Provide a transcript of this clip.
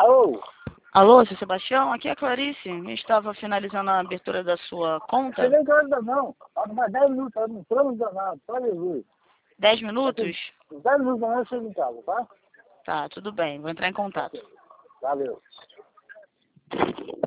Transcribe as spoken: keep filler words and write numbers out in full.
Alô? Alô, seu Sebastião? Aqui é a Clarice. A gente estava finalizando a abertura da sua conta. Você nem quer ainda não. Falta mais dez minutos, eu não estamos danado, só Jesus. Dez minutos? dez minutos da manhã eu chego em casa, tá? Tá, tudo bem. Vou entrar em contato. Valeu.